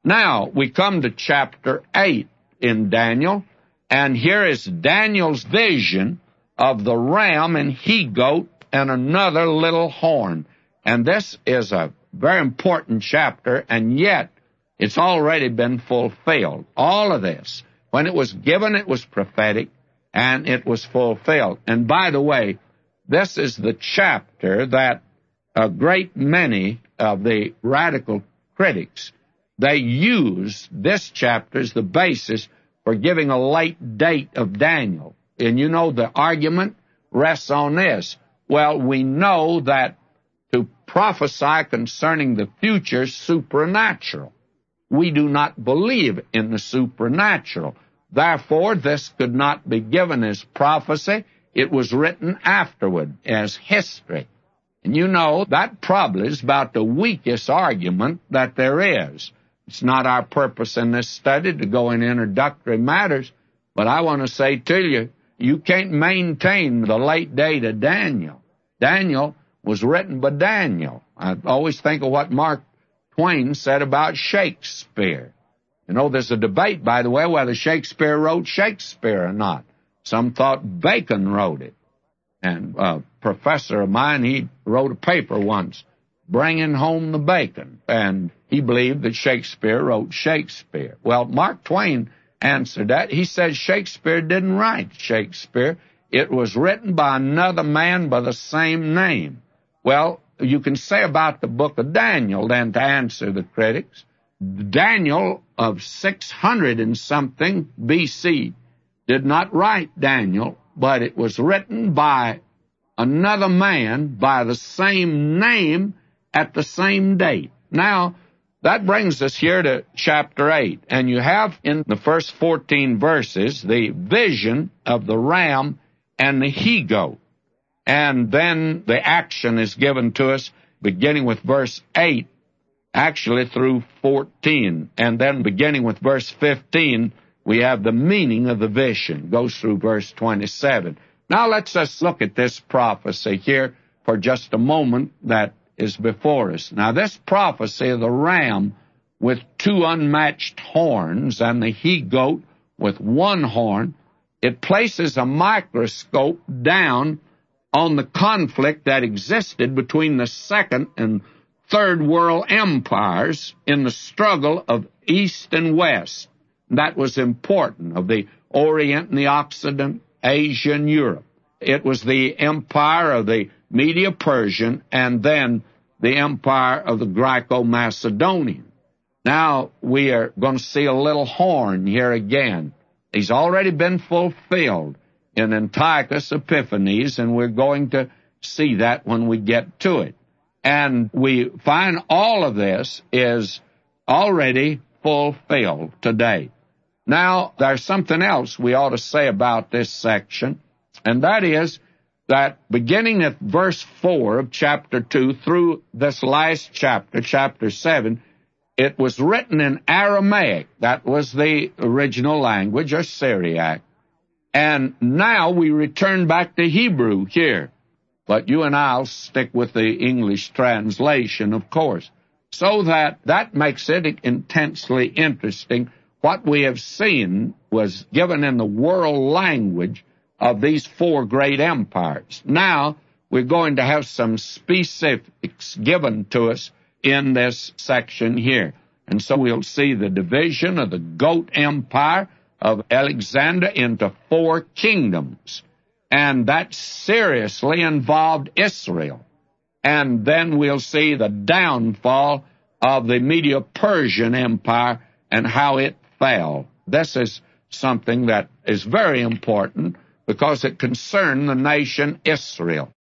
Now, we come to chapter 8 in Daniel, and here is Daniel's vision of the ram and he-goat and another little horn. And this is a very important chapter, and yet it's already been fulfilled. All of this, when it was given, it was prophetic, and it was fulfilled. And by the way, this is the chapter that a great many of the radical critics, they use this chapter as the basis for giving a late date of Daniel. And you know the argument rests on this. Well, we know that to prophesy concerning the future is supernatural. We do not believe in the supernatural. Therefore, this could not be given as prophecy. It was written afterward as history. And you know, that probably is about the weakest argument that there is. It's not our purpose in this study to go in introductory matters, but I want to say to you, you can't maintain the late date of Daniel. Daniel was written by Daniel. I always think of what Mark Twain said about Shakespeare. You know, there's a debate, by the way, whether Shakespeare wrote Shakespeare or not. Some thought Bacon wrote it. And a professor of mine, he wrote a paper once, bringing home the bacon. And he believed that Shakespeare wrote Shakespeare. Well, Mark Twain answered that. He said Shakespeare didn't write Shakespeare. It was written by another man by the same name. Well, you can say about the book of Daniel, then, to answer the critics, Daniel of 600 and something B.C. did not write Daniel, but it was written by another man by the same name at the same date. Now, that brings us here to chapter 8, and you have in the first 14 verses the vision of the ram and the he-goat. And then the action is given to us beginning with verse 8, actually through 14. And then beginning with verse 15, we have the meaning of the vision. Goes through verse 27. Now let's just look at this prophecy here for just a moment that is before us. Now this prophecy of the ram with two unmatched horns and the he-goat with one horn, it places a microscope down on the conflict that existed between the Second and Third World empires in the struggle of East and West. That was important, of the Orient and the Occident, Asia and Europe. It was the empire of the Medo-Persian and then the empire of the Greco-Macedonian. Now we are going to see a little horn here again. He's already been fulfilled in Antiochus Epiphanes, and we're going to see that when we get to it. And we find all of this is already fulfilled today. Now, there's something else we ought to say about this section, and that is that beginning at verse 4 of chapter 2 through this last chapter, chapter 7, it was written in Aramaic. That was the original language, or Syriac. And now we return back to Hebrew here. But you and I'll stick with the English translation, of course. So that makes it intensely interesting. What we have seen was given in the world language of these four great empires. Now we're going to have some specifics given to us in this section here. And so we'll see the division of the Goat Empire of Alexander into four kingdoms. And that seriously involved Israel. And then we'll see the downfall of the Medo-Persian Empire and how it fell. This is something that is very important because it concerned the nation Israel.